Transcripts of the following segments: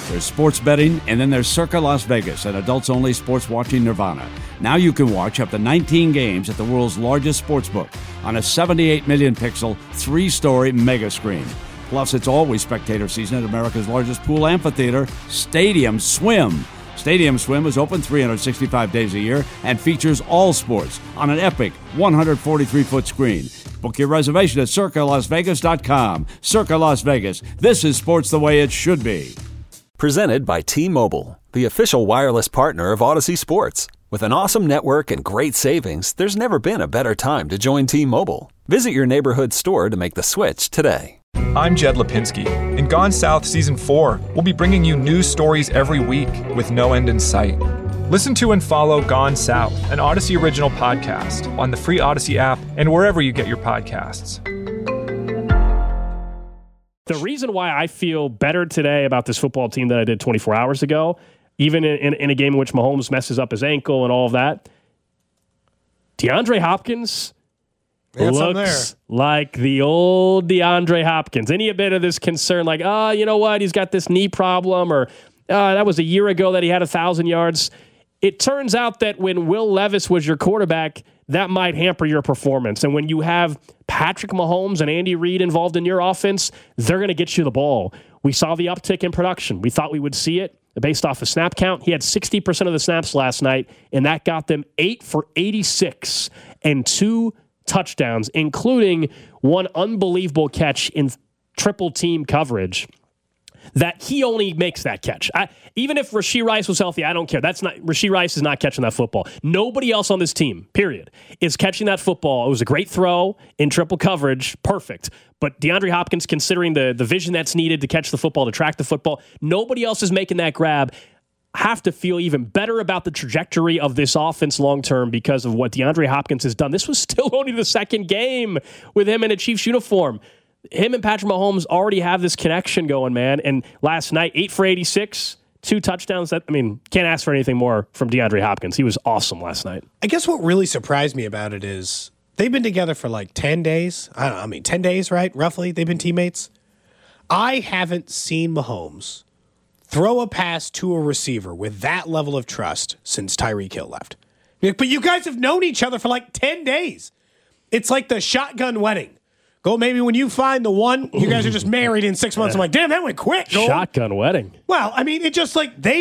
There's sports betting, and then there's Circa Las Vegas, an adults-only sports watching nirvana. Now you can watch up to 19 games at the world's largest sportsbook on a 78 million pixel, 3-story mega screen. Plus, it's always spectator season at America's largest pool amphitheater, Stadium Swim. Stadium Swim is open 365 days a year and features all sports on an epic 143-foot screen. Book your reservation at CircaLasVegas.com. Circa Las Vegas. This is sports the way it should be. Presented by T-Mobile, the official wireless partner of Odyssey Sports. With an awesome network and great savings, there's never been a better time to join T-Mobile. Visit your neighborhood store to make the switch today. I'm Jed Lipinski. In Gone South Season 4, we'll be bringing you news stories every week with no end in sight. Listen to and follow Gone South, an Odyssey original podcast, on the free Odyssey app and wherever you get your podcasts. The reason why I feel better today about this football team than I did 24 hours ago, even in a game in which Mahomes messes up his ankle and all of that, DeAndre Hopkins looks like the old DeAndre Hopkins. Any bit of this concern, like, you know what, he's got this knee problem, or that was a year ago that he had 1,000 yards. It turns out that when Will Levis was your quarterback, that might hamper your performance. And when you have Patrick Mahomes and Andy Reid involved in your offense, they're going to get you the ball. We saw the uptick in production. We thought we would see it based off of snap count. He had 60% of the snaps last night, and that got them 8 for 86 and 2 touchdowns, including one unbelievable catch in triple team coverage that he only makes that catch. Even if Rashee Rice was healthy, I don't care. Rashee Rice is not catching that football. Nobody else on this team, period, is catching that football. It was a great throw in triple coverage. Perfect. But DeAndre Hopkins, considering the vision that's needed to catch the football, to track the football, nobody else is making that grab. Have to feel even better about the trajectory of this offense long-term because of what DeAndre Hopkins has done. This was still only the second game with him in a Chiefs uniform. Him and Patrick Mahomes already have this connection going, man. And last night, 8 for 86, 2 touchdowns. Can't ask for anything more from DeAndre Hopkins. He was awesome last night. I guess what really surprised me about it is they've been together for like 10 days. 10 days, right? Roughly, they've been teammates. I haven't seen Mahomes throw a pass to a receiver with that level of trust since Tyreek Hill left. But you guys have known each other for like 10 days. It's like the shotgun wedding. Maybe when you find the one, you guys are just married in 6 months. I'm like, damn, that went quick. Shotgun wedding. Well, it just like they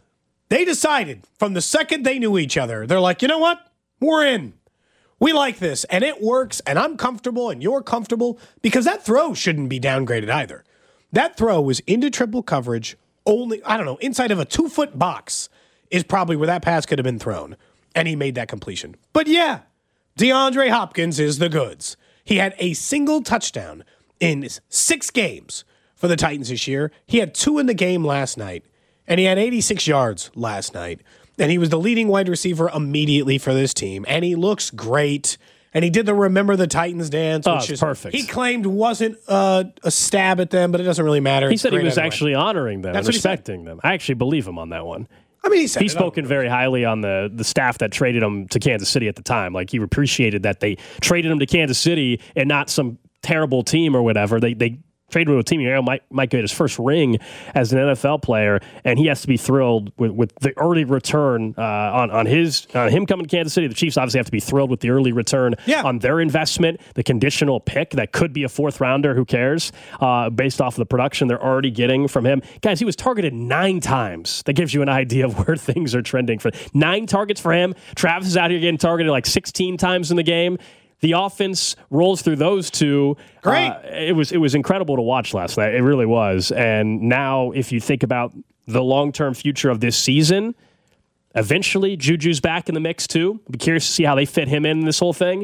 decided from the second they knew each other, they're like, you know what? We're in. We like this, and it works, and I'm comfortable, and you're comfortable, because that throw shouldn't be downgraded either. That throw was into triple coverage, only, inside of a 2-foot box is probably where that pass could have been thrown, and he made that completion. But yeah, DeAndre Hopkins is the goods. He had a single touchdown in 6 games for the Titans this year. He had 2 in the game last night, and he had 86 yards last night. And he was the leading wide receiver immediately for this team, and he looks great. And he did the Remember the Titans dance, which is perfect. He claimed wasn't a stab at them, but it doesn't really matter. He said he was actually honoring them and respecting them. I actually believe him on that one. He's spoken very highly on the staff that traded him to Kansas City at the time. Like, he appreciated that they traded him to Kansas City and not some terrible team or whatever. They traded him to a team might get his first ring as an NFL player, and he has to be thrilled with the early return on him coming to Kansas City. The Chiefs obviously have to be thrilled with the early return on their investment, the conditional pick that could be a 4th rounder. Who cares? Based off of the production they're already getting from him. Guys, he was targeted 9 times. That gives you an idea of where things are trending. For 9 targets for him. Travis is out here getting targeted like 16 times in the game. The offense rolls through those 2. Great. It was incredible to watch last night. It really was. And now, if you think about the long-term future of this season, eventually Juju's back in the mix too. I'll be curious to see how they fit him in this whole thing.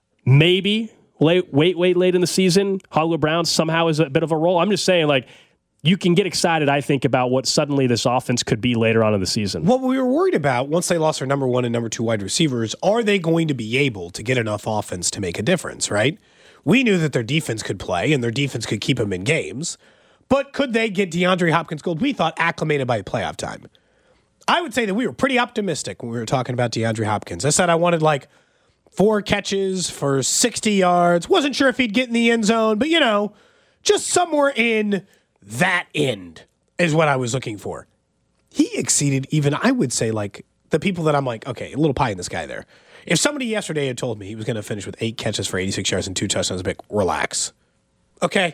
Maybe late in the season, Hollywood Brown somehow is a bit of a role. I'm just saying, like, you can get excited, I think, about what suddenly this offense could be later on in the season. What we were worried about, once they lost their number 1 and number 2 wide receivers, are they going to be able to get enough offense to make a difference, right? We knew that their defense could play, and their defense could keep them in games. But could they get DeAndre Hopkins Gold, we thought, acclimated by playoff time? I would say that we were pretty optimistic when we were talking about DeAndre Hopkins. I said I wanted like 4 catches for 60 yards. Wasn't sure if he'd get in the end zone, but, just somewhere in that end. is what I was looking for. He exceeded even, I would say, like, the people that I'm like, okay, a little pie in the sky there. If somebody yesterday had told me he was going to finish with 8 catches for 86 yards and 2 touchdowns, I'd be like, relax. Okay?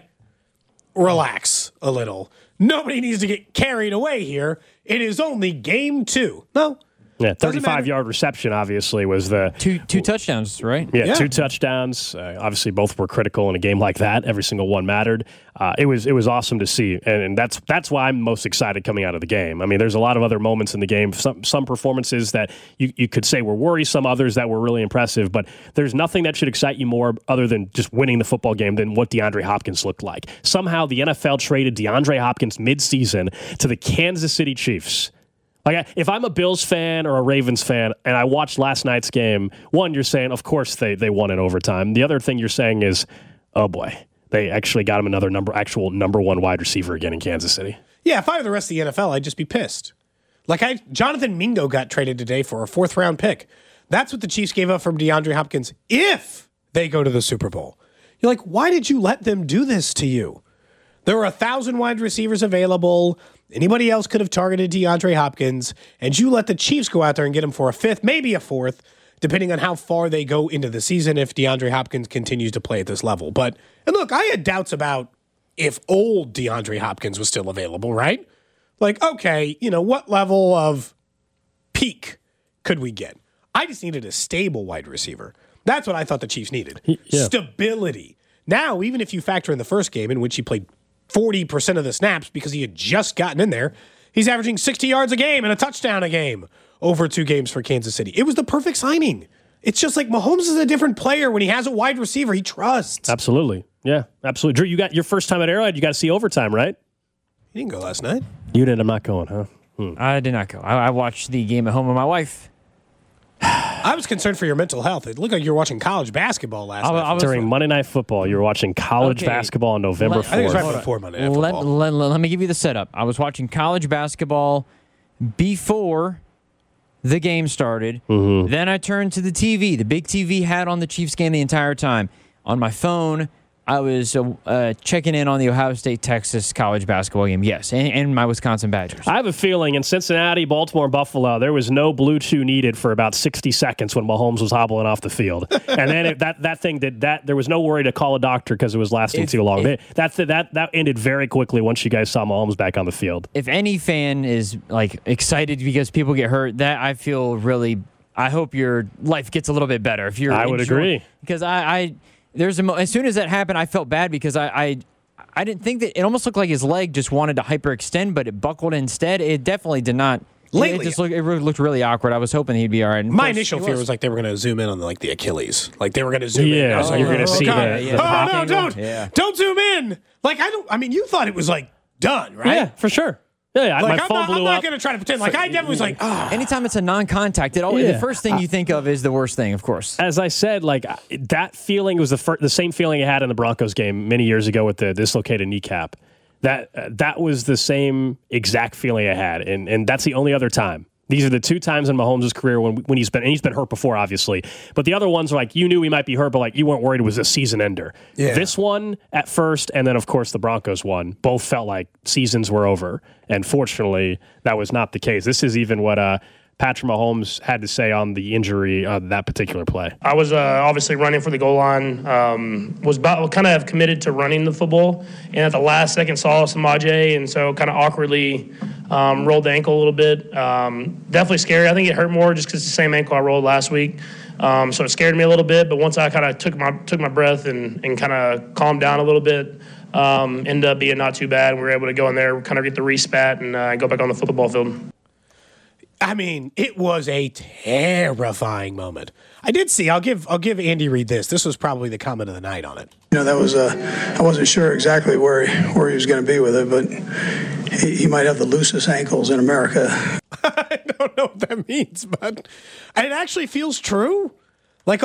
Relax a little. Nobody needs to get carried away here. It is only game 2. No. Yeah, 35-yard reception, obviously, was the... Two touchdowns, right? Yeah, 2 touchdowns. Obviously, both were critical in a game like that. Every single one mattered. It was awesome to see, and that's why I'm most excited coming out of the game. I mean, there's a lot of other moments in the game, some performances that you could say were worrisome, others that were really impressive, but there's nothing that should excite you more other than just winning the football game than what DeAndre Hopkins looked like. Somehow, the NFL traded DeAndre Hopkins mid-season to the Kansas City Chiefs. Like, if I'm a Bills fan or a Ravens fan and I watched last night's game, one, you're saying, of course, they won in overtime. The other thing you're saying is, oh, boy, they actually got him another actual number 1 wide receiver again in Kansas City. Yeah, if I were the rest of the NFL, I'd just be pissed. Like, Jonathan Mingo got traded today for a 4th-round pick. That's what the Chiefs gave up from DeAndre Hopkins if they go to the Super Bowl. You're like, why did you let them do this to you? There were 1,000 wide receivers available. Anybody else could have targeted DeAndre Hopkins, and you let the Chiefs go out there and get him for a 5th, maybe a 4th, depending on how far they go into the season if DeAndre Hopkins continues to play at this level. And look, I had doubts about if old DeAndre Hopkins was still available, right? Like, okay, what level of peak could we get? I just needed a stable wide receiver. That's what I thought the Chiefs needed. Yeah. Stability. Now, even if you factor in the first game in which he played 40% of the snaps because he had just gotten in there, he's averaging 60 yards a game and a touchdown a game over 2 games for Kansas City. It was the perfect signing. It's just like Mahomes is a different player when he has a wide receiver he trusts. Absolutely. Yeah, absolutely. Drew, you got your first time at Arrowhead. You got to see overtime, right? You didn't go last night. You did. I'm not going, huh? I did not go. I watched the game at home with my wife. I was concerned for your mental health. It looked like you were watching college basketball last night. During Monday Night Football, you were watching college basketball on November 4th. I think it was right before Monday Night Football. Let me give you the setup. I was watching college basketball before the game started. Mm-hmm. Then I turned to the TV. The big TV had on the Chiefs game the entire time. On my phone, I was checking in on the Ohio State-Texas college basketball game, yes, and my Wisconsin Badgers. I have a feeling in Cincinnati, Baltimore, Buffalo, there was no blue chew needed for about 60 seconds when Mahomes was hobbling off the field. And then there was no worry to call a doctor because it was lasting too long. That ended very quickly once you guys saw Mahomes back on the field. If any fan is like excited because people get hurt, that I feel really, I hope your life gets a little bit better. If you're, I would agree. Because as soon as that happened, I felt bad because I didn't think that it almost looked like his leg just wanted to hyperextend, but it buckled instead. It definitely did not. Lately, it looked really awkward. I was hoping he'd be all right. My initial fear was like they were going to zoom in on the Achilles, like they were going to zoom in. Yeah, so you're going to see don't zoom in. Like you thought it was like done, right? Yeah, for sure. Yeah, like, my phone blew up. I'm not going to try to pretend. Like, I definitely was like, Anytime it's a non-contact, the first thing you think of is the worst thing, of course. As I said, like that feeling was the same feeling I had in the Broncos game many years ago with the dislocated kneecap. That was the same exact feeling I had, and that's the only other time. These are the 2 times in Mahomes' career when he's been hurt before, obviously. But the other ones are like, you knew he might be hurt, but like you weren't worried it was a season ender. Yeah. This one at first, and then of course the Broncos one, both felt like seasons were over. And fortunately, that was not the case. This is even what Patrick Mahomes had to say on the injury on that particular play. I was obviously running for the goal line, was about kind of committed to running the football, and at the last second saw Samaje, and so kind of awkwardly rolled the ankle a little bit. Definitely scary. I think it hurt more just because it's the same ankle I rolled last week. So it scared me a little bit, but once I kind of took my breath and kind of calmed down a little bit, ended up being not too bad. We were able to go in there, kind of get the respat, and go back on the football field. I mean, it was a terrifying moment. I did see. I'll give Andy Reid this. This was probably the comment of the night on it. That was I wasn't sure exactly where he was going to be with it, but he might have the loosest ankles in America. I don't know what that means, but it actually feels true. Like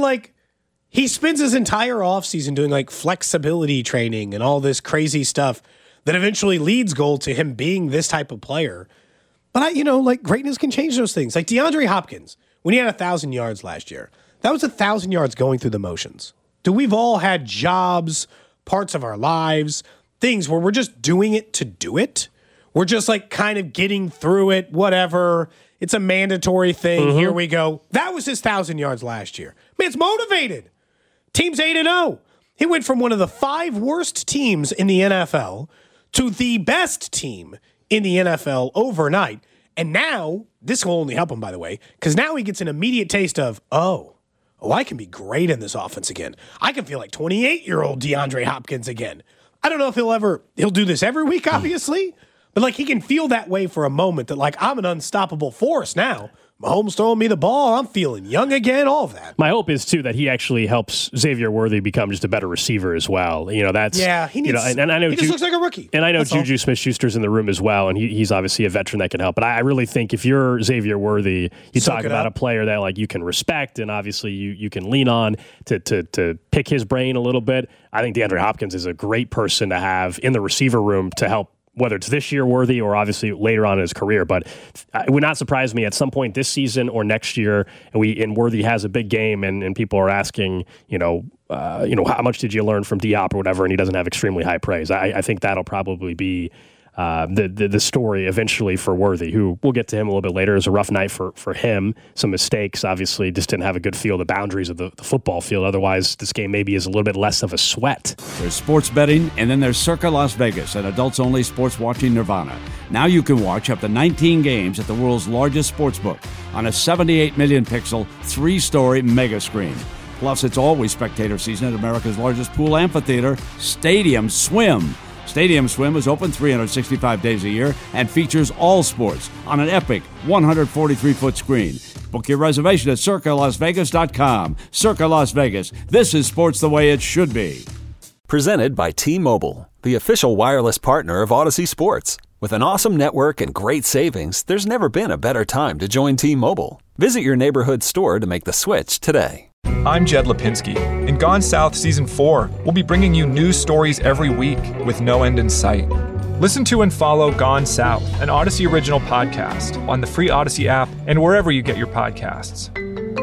he spends his entire offseason doing flexibility training and all this crazy stuff that eventually leads goal to him being this type of player. But greatness can change those things. Like DeAndre Hopkins, when he had 1,000 yards last year, that was 1,000 yards going through the motions. We've all had jobs, parts of our lives, things where we're just doing it to do it. We're just like kind of getting through it, whatever. It's a mandatory thing. Here we go. That was his 1,000 yards last year. Man's motivated. Team's 8-0. He went from one of the 5 worst teams in the NFL to the best team in the NFL overnight. And now, this will only help him, by the way, because now he gets an immediate taste of, oh, I can be great in this offense again. I can feel like 28-year-old DeAndre Hopkins again. I don't know if he'll do this every week, obviously, but like he can feel that way for a moment that like I'm an unstoppable force now. Mahomes throwing me the ball. I'm feeling young again, all of that. My hope is, too, that he actually helps Xavier Worthy become just a better receiver as well. You know, that's... Yeah, he needs... and I know he just looks like a rookie. And I know Juju Smith-Schuster's in the room as well, and he's obviously a veteran that can help. But I really think if you're Xavier Worthy, you talk about a player that like you can respect and obviously you can lean on to pick his brain a little bit. I think DeAndre Hopkins is a great person to have in the receiver room to help, whether it's this year Worthy or obviously later on in his career. But it would not surprise me at some point this season or next year, and Worthy has a big game, and people are asking, how much did you learn from Diop or whatever, and he doesn't have extremely high praise. I think that'll probably be the story eventually for Worthy, who we'll get to him a little bit later. It was a rough night for him. Some mistakes, obviously, just didn't have a good feel of the boundaries of the football field. Otherwise, this game maybe is a little bit less of a sweat. There's sports betting, and then there's Circa Las Vegas, an adults-only sports watching nirvana. Now you can watch up to 19 games at the world's largest sportsbook on a 78 million pixel, 3-story mega screen. Plus, it's always spectator season at America's largest pool amphitheater, Stadium Swim. Stadium Swim is open 365 days a year and features all sports on an epic 143-foot screen. Book your reservation at CircaLasVegas.com. Circa Las Vegas. This is sports the way it should be. Presented by T-Mobile, the official wireless partner of Odyssey Sports. With an awesome network and great savings, there's never been a better time to join T-Mobile. Visit your neighborhood store to make the switch today. I'm Jed Lipinski. In Gone South Season 4, we'll be bringing you news stories every week with no end in sight. Listen to and follow Gone South, an Odyssey original podcast, on the free Odyssey app and wherever you get your podcasts.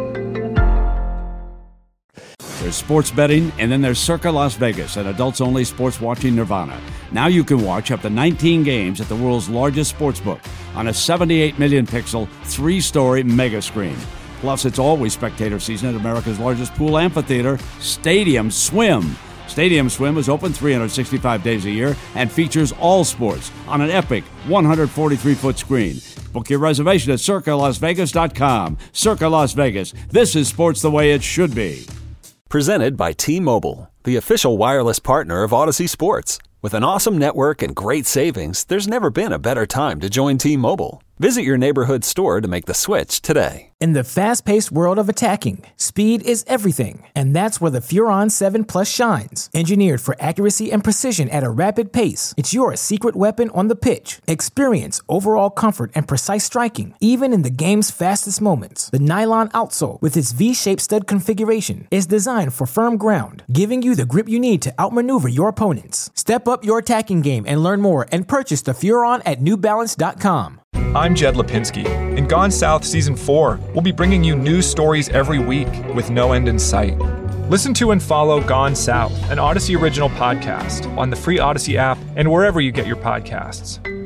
There's sports betting, and then there's Circa Las Vegas, an adults-only sports watching nirvana. Now you can watch up to 19 games at the world's largest sportsbook on a 78 million pixel, 3-story mega screen. Plus, it's always spectator season at America's largest pool amphitheater, Stadium Swim. Stadium Swim is open 365 days a year and features all sports on an epic 143-foot screen. Book your reservation at CircaLasVegas.com. Circa Las Vegas. This is sports the way it should be. Presented by T-Mobile, the official wireless partner of Odyssey Sports. With an awesome network and great savings, there's never been a better time to join T-Mobile. Visit your neighborhood store to make the switch today. In the fast-paced world of attacking, speed is everything, and that's where the Furon 7 Plus shines. Engineered for accuracy and precision at a rapid pace, it's your secret weapon on the pitch. Experience overall comfort and precise striking, even in the game's fastest moments. The nylon outsole, with its V-shaped stud configuration, is designed for firm ground, giving you the grip you need to outmaneuver your opponents. Step up your attacking game and learn more and purchase the Furon at NewBalance.com. I'm Jed Lipinski. In Gone South Season 4, we'll be bringing you news stories every week with no end in sight. Listen to and follow Gone South, an Odyssey original podcast, on the free Odyssey app and wherever you get your podcasts.